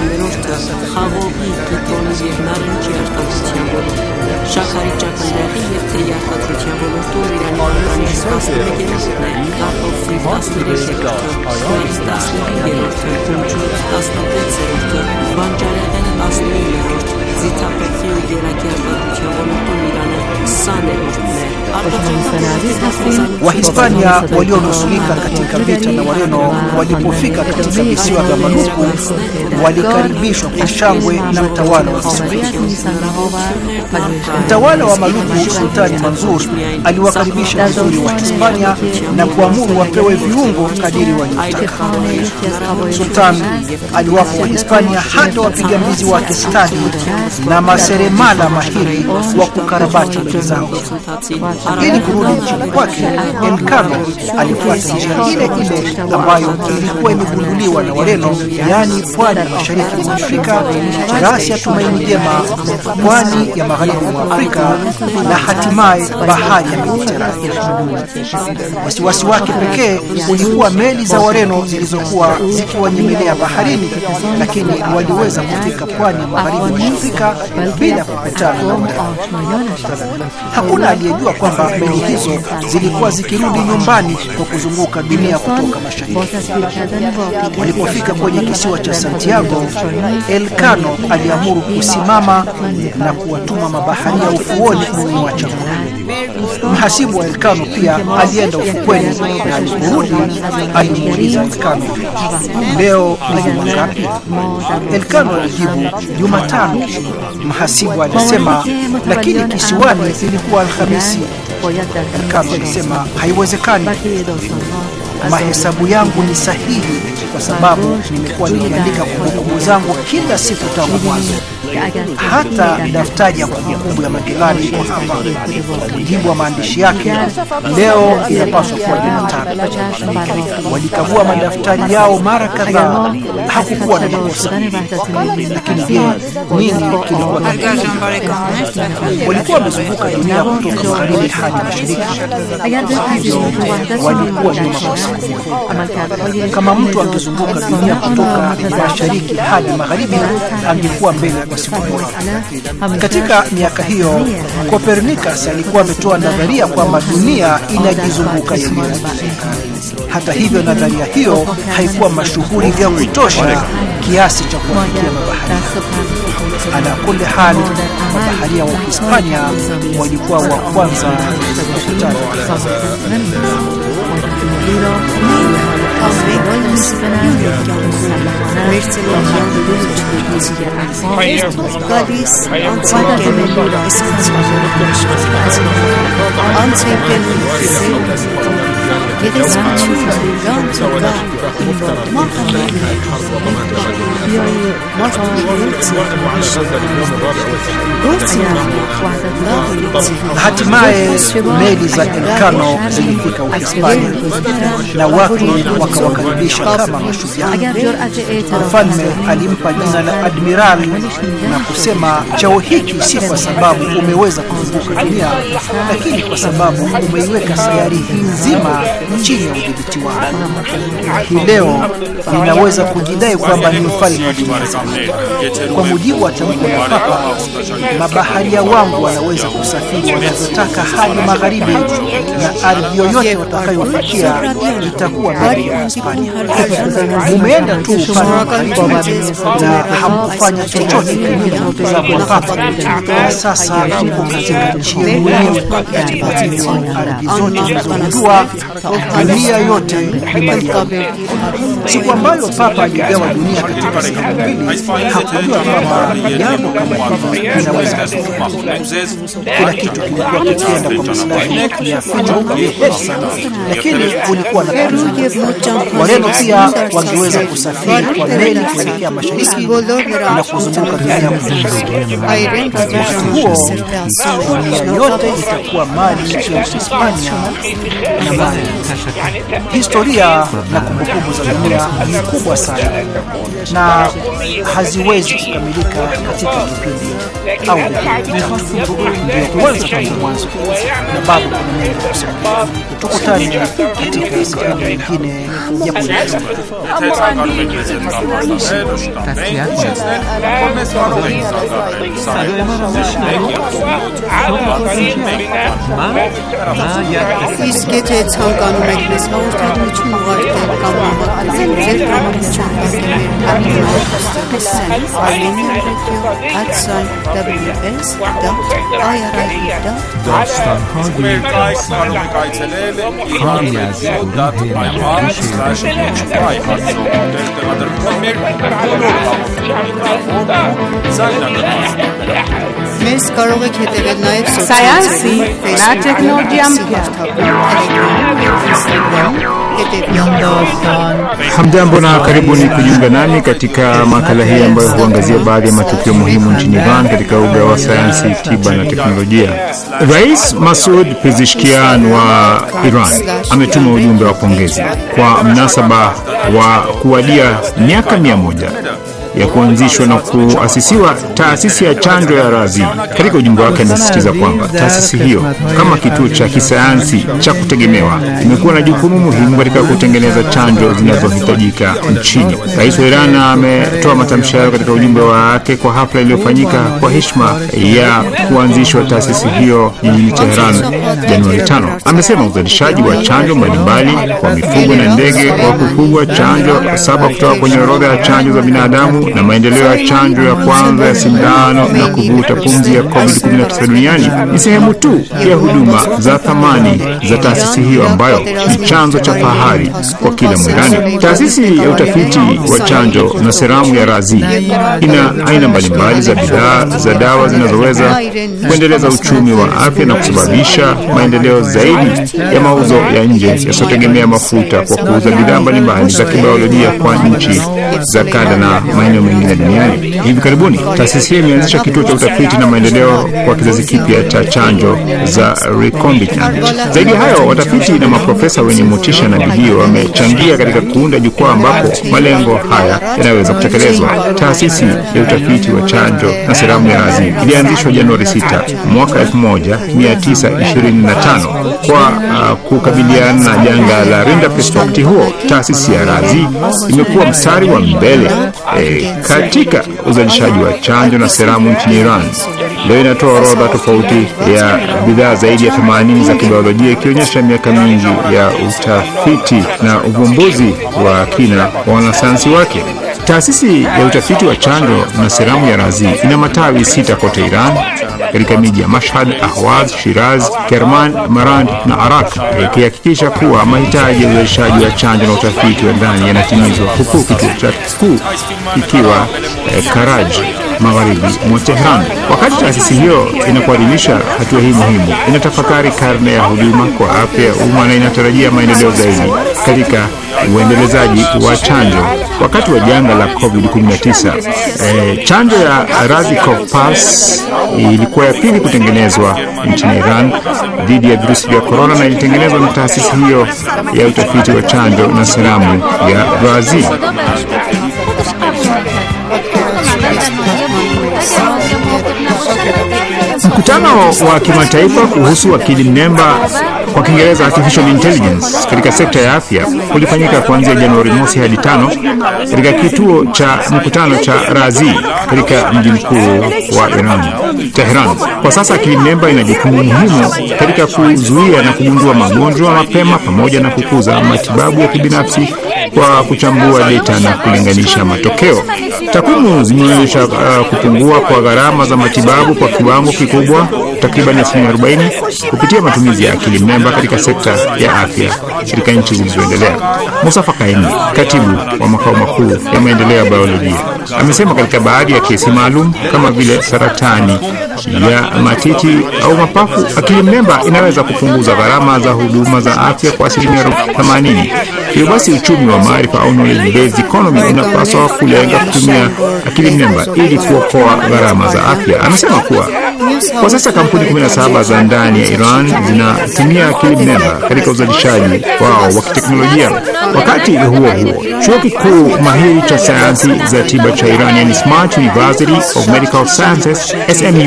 Wahispania walionusurika katika vita na Wareno walipofika katika visiwa vya Maluku walikaribishwa kwa shangwe na mtawala wa Hispania. Mtawala wa Maluku, Sultani Manzur, aliwakaribisha vizuri wa Hispania na kuamuru wapewe viungo kadiri walivyotaka. Sultan aliwapa wa Hispania hata wapiga mbizi wake stadi na maseremala mahiri wa kukarabati meli zao. Ili kurudi nchini kwake, Elcano alifuata njia ile ile ambayo ilikuwa imegunduliwa na Wareno, yaani pwani ya mashariki mwa Afrika, rasi ya Tumaini Jema, pwani ya magharibi mwa Afrika na hatimaye bahari ya Mediterania. Wasiwasi wake pekee ulikuwa meli za Wareno zilizokuwa zikiwanyemelea baharini, lakini waliweza kufika pwani ya magharibi mwa Afrika bila kupitana na Wareno. Hakuna aliyejua kwamba meli hizo zilikuwa zikirudi nyumbani kwa kuzunguka dunia kutoka mashariki. Walipofika kwenye kisiwa cha Santiago, Elcano aliamuru kusimama na kuwatuma mabaharia ufuoni kununua chakula. Mhasibu wa Elcano pia alienda ufukweni na aliporudi alimuuliza Elcano, leo ni juma ngapi? Elcano alijibu, Jumatano. Mhasibu alisema, lakini kisiwani ilikuwa Alhamisi. Elcano alisema, haiwezekani. Mahesabu yangu ni sahihi kwa sababu nimekuwa nikiandika kumbukumbu zangu kila siku tangu mwanzo. Hata daftari ya kumbukumbu ya Magellan iko hapa. Kwa mujibu wa maandishi yake, leo inapaswa kuwa Jumatano. Walikagua madaftari yao mara kadhaa, hakukuwa na makosa. Lakini je, nini kilikuwa kimetokea? Walikuwa wamezunguka dunia kutoka magharibi hadi mashariki. Walikuwa ni makosa. Kama mtu angezunguka dunia kutoka mashariki hadi magharibi, angekuwa mbele kwa siku moja. Katika miaka hiyo, Copernicus alikuwa ametoa nadharia kwamba dunia inajizunguka yenyewe. Hata hivyo, nadharia hiyo haikuwa mashuhuri vya kutosha kiasi cha kuwafikia mabaharia. Ala kulli hali, mabaharia wa Hispania walikuwa wa kwanza kukutana. Hatimaye meli za Elcano zilifika Uhispania na watu wakawakaribisha kama mashujaa. Mfalme alimpa jina la admiral na kusema, cheo hiki si kwa sababu umeweza kuzunguka dunia, lakini kwa sababu umeiweka sayari hii nzima chini ya udhibiti wako. Hii leo ninaweza kujidai kwamba ni mfalme wa dunia nzima. Kwa mujibu wa tamko la Papa, mabaharia wangu wanaweza kusafiri wanavyotaka hadi magharibi, na ardhi yoyote watakayofikia itakuwa mali ya Hispania. Mumeenda tu upande wa magharibi na hamkufanya chochote kinyume na mtazamo wa Papa, na sasa mko katika nchi yenu wenyewe. Ardhi zote mlizojua, dunia yote ni mali yao. Siku ambayo Papa aligawa dunia katika sehemu mbili, hakujua kwamba jambo kama hili linaweza kutokea. kila kitu kilikuwa kikienda kwa maslahi ya Finland, lakini ulikuwa na tatizo. Wareno pia wangeweza kusafiri kwa meli kuelekea mashariki na kuzunguka dunia mzima. Dunia yote itakuwa mali ya Hispania na mali. Historia na kumbukumbu za dunia ni kubwa sana na haziwezi kukamilika katika vipindi au ndio kwanza tangu mwanzo, na bado kuna mengi kusema. Tukutane katika sehemu nyingine ya podcast. Իսկ եթե ցանկանում եք մեզ հաղորդակցություն ուղարկել կամ համակարգել ձեր կամավորության Մեզ կարող եք հետևել նաև Sayansi na teknolojia mpya. Hamjambo na karibuni kujiunga nami katika makala hii ambayo huangazia baadhi ya matukio muhimu nchini Iran katika uga wa sayansi, tiba na teknolojia. Rais Masoud Pezeshkian wa Iran ametuma ujumbe wa pongezi kwa mnasaba wa kuwadia miaka 100 ya kuanzishwa na kuasisiwa taasisi ya chanjo ya Razi. Katika ujumbe wake anasisitiza kwamba taasisi hiyo kama kituo cha kisayansi cha kutegemewa imekuwa na jukumu muhimu katika kutengeneza chanjo zinazohitajika nchini. Rais wa Iran ametoa matamshi hayo katika ujumbe wake kwa hafla iliyofanyika kwa heshima ya kuanzishwa taasisi hiyo jijini Tehran Januari 5. Amesema uzalishaji wa chanjo mbalimbali kwa mifugo na ndege wa kufugwa, chanjo 7 kutoka kwenye orodha ya chanjo za binadamu na maendeleo ya chanjo ya kwanza ya sindano na kuvuta pumzi ya COVID-19 duniani ni sehemu tu ya huduma za thamani za taasisi hiyo ambayo ni chanzo cha fahari kwa kila Mwirani. Taasisi ya utafiti wa chanjo na seramu ya Razi ina aina mbalimbali za bidhaa za dawa zinazoweza kuendeleza uchumi wa afya na kusababisha maendeleo zaidi ya mauzo ya nje yasiyotegemea mafuta kwa kuuza bidhaa mbalimbali za kibiolojia kwa nchi za kanda na maeneo mengine duniani. Hivi karibuni taasisi hii imeanzisha kituo cha utafiti na maendeleo kwa kizazi kipya cha chanjo za recombinant. Zaidi ya hayo, watafiti na maprofesa wenye motisha na bidii wamechangia katika kuunda jukwaa ambapo malengo haya yanaweza kutekelezwa. Taasisi ya utafiti wa chanjo na seramu ya Razi ilianzishwa Januari 6 mwaka 1925 kwa kukabiliana na janga la Rinderpest. Wakati huo taasisi ya Razi imekuwa mstari wa mbele katika uzalishaji wa chanjo na seramu nchini Iran. Leo inatoa orodha tofauti ya bidhaa zaidi ya 80 za kibiolojia, ikionyesha miaka mingi ya utafiti na uvumbuzi wa kina wa wanasayansi wake. Taasisi ya utafiti wa chanjo na seramu ya Razi ina matawi 6 kote Iran, katika miji ya Mashhad, Ahwaz, Shiraz, Kerman, Marand na Arak, ikihakikisha kuwa mahitaji ya uzalishaji wa chanjo na utafiti wa ndani yanatimizwa, huku kituo cha kikuu ikiwa Karaj, magharibi mwa Tehran. Wakati taasisi hiyo inakuadhimisha hatua hii muhimu, inatafakari karne ya huduma kwa afya ya umma na inatarajia maendeleo zaidi katika uendelezaji wa chanjo. Wakati wa janga la COVID-19, chanjo ya Razi Covpals ilikuwa ya pili kutengenezwa nchini Iran dhidi ya virusi vya corona na ilitengenezwa na taasisi hiyo ya utafiti wa chanjo na seramu ya Razi. Mkutano wa kimataifa kuhusu akili mnemba, kwa Kiingereza artificial intelligence, katika sekta ya afya ulifanyika kuanzia Januari 1 hadi 5 katika kituo cha mkutano cha Razi katika mji mkuu wa Iran, Tehran. Kwa sasa akili mnemba ina jukumu muhimu katika kuzuia na kugundua magonjwa mapema pamoja na kukuza matibabu ya kibinafsi kwa kuchambua data na kulinganisha matokeo. Takwimu zimeonyesha kupungua kwa gharama za matibabu kwa kiwango kikubwa, takriban 40%, kupitia matumizi ya akili mnemba katika sekta ya afya katika nchi zilizoendelea. Mustafa Kaini, katibu wa makao makuu ya maendeleo ya biolojia Amesema katika baadhi ya kesi maalum kama vile saratani ya matiti au mapafu, akili mnemba inaweza kupunguza gharama za huduma za afya kwa 80%. Hivyo basi uchumi wa maarifa au knowledge based economy unapaswa kulenga kutumia akili mnemba ili kuokoa gharama za afya. Amesema kuwa kwa sasa kampuni 17 za ndani ya Iran zinatumia akili mnemba katika uzalishaji wao wa kiteknolojia. Wakati huo huo, chuo kikuu mahiri cha sayansi za tiba cha Iran, yani Smart University of Medical Sciences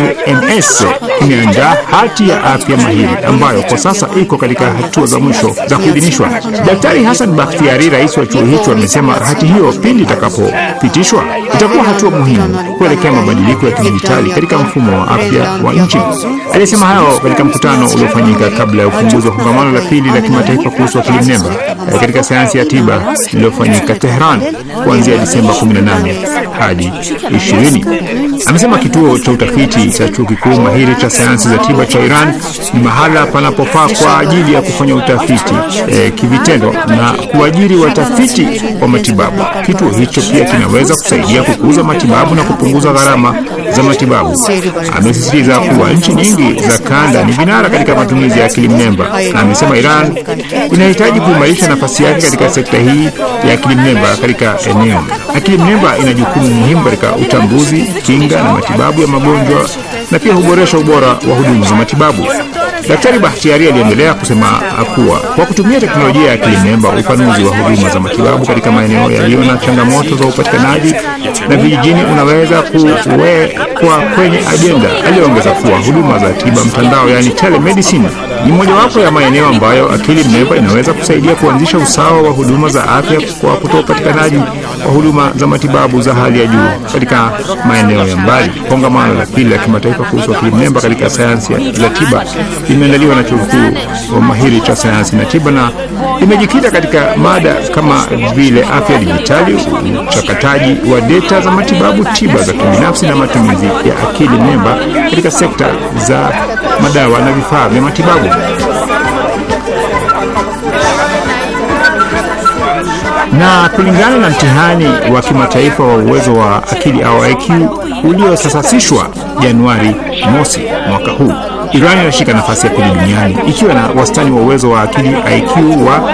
SMUMS, imeandaa hati ya afya mahiri ambayo kwa sasa iko katika hatua za mwisho za kuidhinishwa. Daktari Hassan Bakhtiari, rais wa chuo hicho, amesema hati hiyo pindi itakapopitishwa itakuwa hatua muhimu kuelekea mabadiliko ya kidijitali katika mfumo wa afya wa nchi. Alisema hayo katika mkutano uliofanyika kabla ya ufunguzi wa kongamano la pili la kimataifa kuhusu akili mnemba katika sayansi ya tiba lililofanyika Tehran kuanzia Disemba 18 hadi 20. Amesema kituo cha utafiti cha chuo kikuu mahiri cha sayansi za tiba cha Iran ni mahala panapofaa kwa ajili ya kufanya utafiti kivitendo na kuajiri watafiti wa matibabu. Kituo hicho pia kinaweza kusaidia kukuza matibabu na kupunguza gharama za matibabu. Amesisitiza kuwa nchi nyingi za kanda ni vinara katika matumizi ya akili mnemba. Amesema Iran inahitaji kuimarisha nafasi yake katika sekta hii ya akili mnemba katika eneo. Akili mnemba ina jukumu muhimu katika utambuzi, kinga na matibabu ya magonjwa na pia huboresha ubora wa huduma za matibabu. Daktari Bakhtiari aliendelea kusema kuwa kwa kutumia teknolojia ya akili mnemba, upanuzi wa huduma za matibabu katika maeneo yaliyo na changamoto za upatikanaji na vijijini unaweza kuwekwa kwenye ajenda. Aliongeza kuwa huduma za tiba mtandao, yani telemedicine, ni mojawapo ya maeneo ambayo akili mnemba inaweza kusaidia kuanzisha usawa wa huduma za afya kwa kutoa upatikanaji wa huduma za matibabu za hali ya juu katika maeneo ya mbali. Kongamano la pili la kimataifa kuhusu akili mnemba katika sayansi za tiba limeandaliwa na chuo kikuu wa mahiri cha sayansi na tiba na limejikita katika mada kama vile afya dijitali, uchakataji wa data za matibabu, tiba za kibinafsi na matumizi ya akili mnemba katika sekta za madawa na vifaa vya matibabu. Na kulingana na mtihani wa kimataifa wa uwezo wa akili au IQ uliosasishwa Januari mosi mwaka huu, Iran inashika nafasi ya pili duniani ikiwa na wastani wa uwezo wa akili IQ wa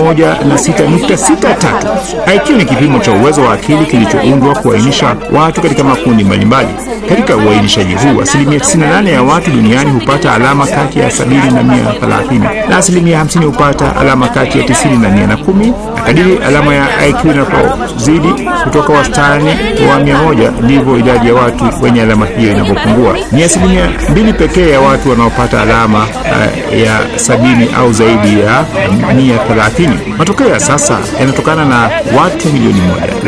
106.63. IQ ni kipimo cha uwezo wa akili kilichoundwa kuainisha watu katika makundi mbalimbali. Katika uainishaji huu, 98% ya watu duniani hupata alama kati ya 70 na 130 na 50% hupata alama kati ya 90 na 110. Na kadiri alama ya IQ inapozidi kutoka wastani wa 100 ndivyo idadi ya watu wenye alama hiyo inavyopungua. Ni 2% pekee ya watu wanaopata alama ya 70 au zaidi ya 130. Matokeo ya sasa yanatokana na watu milioni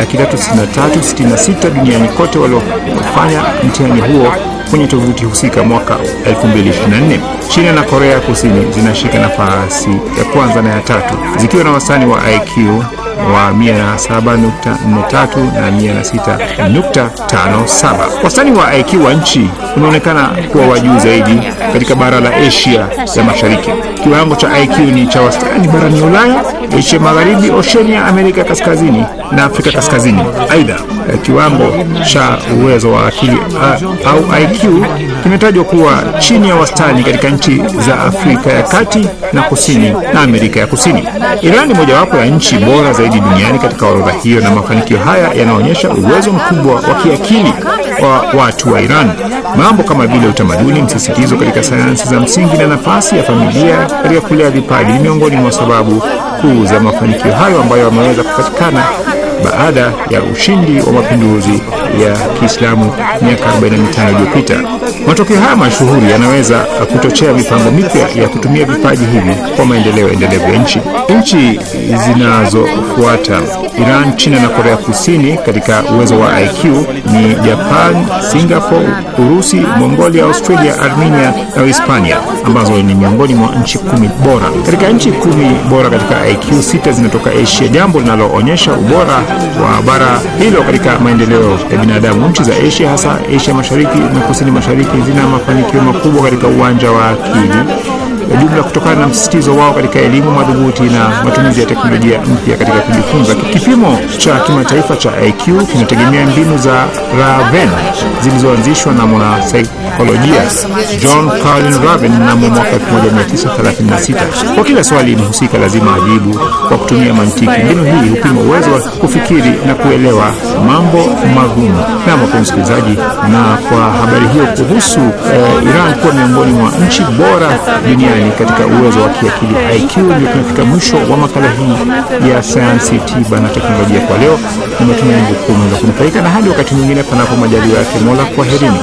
1,363,66 duniani kote waliofanya mtihani huo kwenye tovuti husika mwaka 2024. China na Korea Kusini zinashika nafasi ya kwanza na ya tatu zikiwa na wastani wa IQ wa 107.43 na 106.57. Wastani wa IQ wa nchi unaonekana kuwa wa juu zaidi katika bara la Asia ya Mashariki. Kiwango cha IQ ni cha wastani barani Ulaya, Asia Magharibi, Oceania, Amerika Kaskazini na Afrika Kaskazini. Aidha, kiwango cha uwezo wa akili au IQ kimetajwa kuwa chini ya wastani katika nchi za Afrika ya Kati na Kusini na Amerika ya Kusini. Iran ni mojawapo ya nchi bora zaidi duniani katika orodha hiyo, na mafanikio haya yanaonyesha uwezo mkubwa wa kiakili wa watu wa Iran. Mambo kama vile utamaduni, msisitizo katika sayansi za msingi na nafasi ya familia katika kulea vipaji ni miongoni mwa sababu kuu za mafanikio hayo ambayo yameweza kupatikana baada ya ushindi wa mapinduzi ya Kiislamu miaka 45 iliyopita. Matokeo haya mashuhuri yanaweza kuchochea mipango mipya ya kutumia vipaji hivi kwa maendeleo endelevu ya nchi. Nchi zinazofuata Iran, China na Korea Kusini katika uwezo wa IQ ni Japan, Singapore, Urusi, Mongolia, Australia, Armenia na Hispania, ambazo ni miongoni mwa nchi 10 bora. Katika nchi 10 bora katika IQ, 6 zinatoka Asia, jambo linaloonyesha ubora wa bara hilo katika maendeleo ya binadamu. Nchi za Asia, hasa Asia Mashariki na Kusini Mashariki, zina mafanikio makubwa katika uwanja wa akili ya jumla kutokana na msisitizo wao katika elimu madhubuti na matumizi ya teknolojia mpya katika kujifunza. Kipimo cha kimataifa cha IQ kinategemea mbinu za Raven zilizoanzishwa na mwanasaikolojia John Carlin Raven mnamo mwaka 1936. Kwa kila swali mhusika lazima ajibu kwa kutumia mantiki. Mbinu hii hupima uwezo wa kufikiri na kuelewa mambo magumu. Na msikilizaji, na kwa habari hiyo kuhusu Iran kuwa miongoni mwa nchi bora duniani katika uwezo wa kiakili IQ, ndio tunafika mwisho wa makala hii ya sayansi, tiba na teknolojia kwa leo. Nimetumai kukumbuka kunufaika, na hadi wakati mwingine panapo majaliwa yake Mola, kwaherini.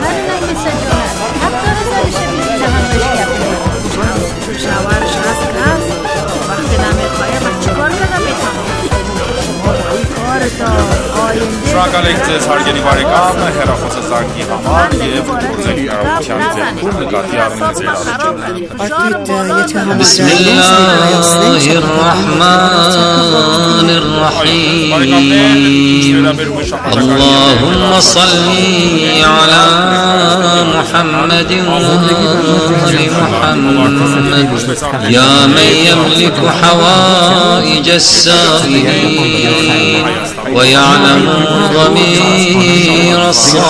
شراکت سالگیری بارگاه هرافوس زنگی همان یه بزرگی عروچان زیبون لگاتیار نزیرا بسم الله الرحمن الرحيم اللهم صل على محمد وآل محمد يا من يملك حوائج السائلين ويعلم ضمير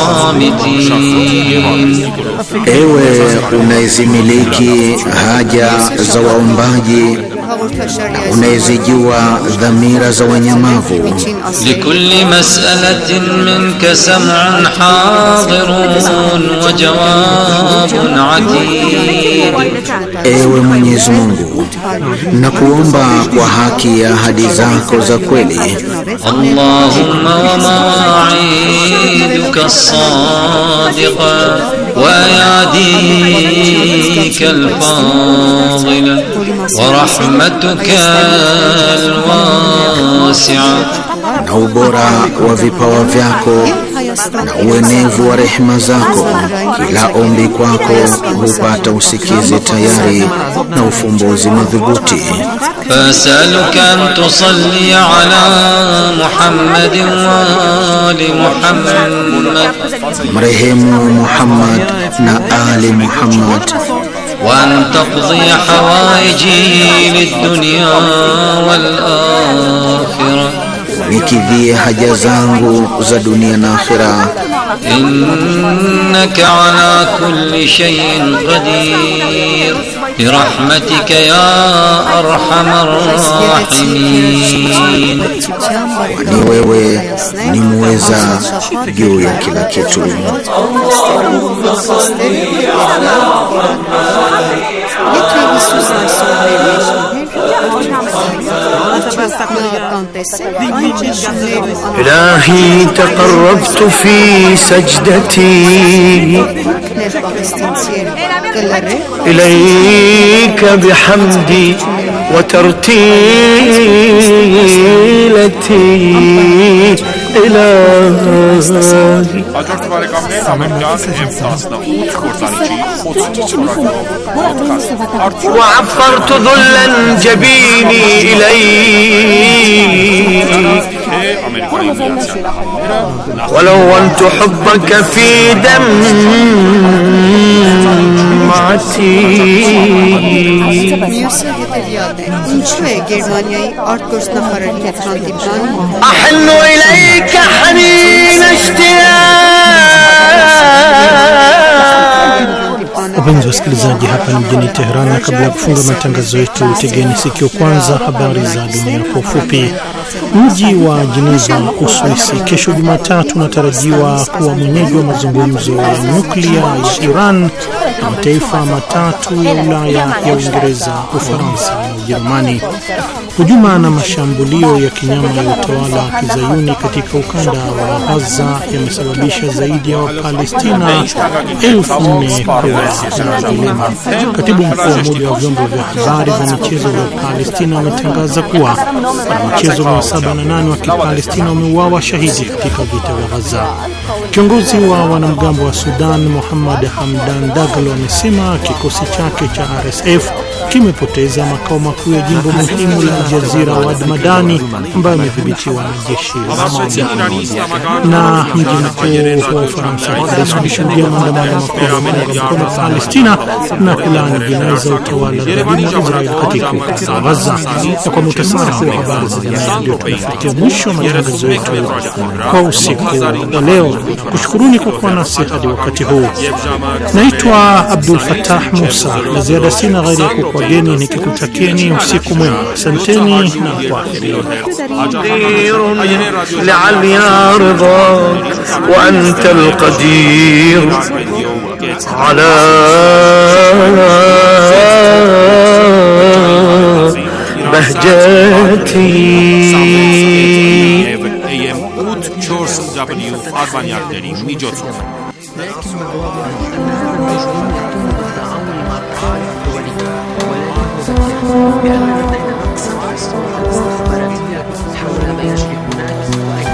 الصامتين. Ewe unaizimiliki haja za waombaji, unayezijua dhamira za wanyamavu. لكل مسألة منك سمع حاضر وجواب عتيد. Ewe Mwenyezi Mungu, nakuomba kwa haki ya ahadi zako za kweli. اللهم ومواعيدك الصادقة وأياديك الفاضلة ورحمتك الواسعة. Na ubora wa vipawa vyako na uenevu wa rehema zako, kila ombi kwako hupata usikizi tayari na ufumbuzi madhubuti. فأسألك أن تصلي على محمد وآل محمد Marehemu Muhammad na Ali Muhammad, وأن تقضي حوائجي للدنيا والآخرة nikidhie haja zangu za dunia na akhira. إنك على كل شيء قدير برحمتك يا أرحم الراحمين. Ni wewe ni muweza juu ya kila kitu. إلهي تقربت في سجدتي إليك بحمدي وترتيلتي إلهي. وعفرت ذلا جبيني إليك ولونت حبك في دمعتي. أحن إليك حنين اشتياق. Wapenzi wasikilizaji, hapa ni mjini Tehran, na kabla ya kufunga matangazo yetu, tegeni sikio kwanza habari za dunia kwa ufupi. Mji wa Geneva, Uswisi, kesho Jumatatu unatarajiwa kuwa mwenyeji wa mazungumzo ya nyuklia ya Iran na mataifa matatu ya Ulaya ya Uingereza, Ufaransa na Ujerumani. Hujuma na mashambulio ya kinyama ya utawala wa Kizayuni katika ukanda wa Gaza yamesababisha zaidi ya Wapalestina 4,000 kuwa na vilema. Katibu mkuu wa Umoja wa vyombo vya habari vya michezo vya Palestina wametangaza kuwa wanamichezo 708 wa Kipalestina wameuawa shahidi katika vita vya Gaza. Kiongozi wa wanamgambo wa Sudan, Mohamed Hamdan Dagalo, amesema kikosi chake cha RSF kimepoteza makao makuu ya jimbo muhimu la Jazira Wad Madani ambayo imedhibitiwa na jeshi la Mali. Na mji mkuu wa Ufaransa Paris ulishuhudia maandamano makubwa kuunga mkono Palestina na kulaani jinai za utawala dhalimu wa Israeli katika ukanda wa Gaza. Na kwa muhtasari wa habari za dunia ndio tunafikia mwisho wa matangazo yetu kwa usiku wa leo. Kushukuruni kwa kuwa nasi hadi wakati huu. Naitwa Abdul Fattah Musa, na ziada sina ghairi ya kukwageni nikikutakieni usiku mwema. Asanteni na kwaheri. لعلي رضاك وأنت القدير على بهجتي. حول ما يجري هناك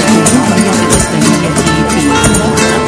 الجمهورية الإسلامية في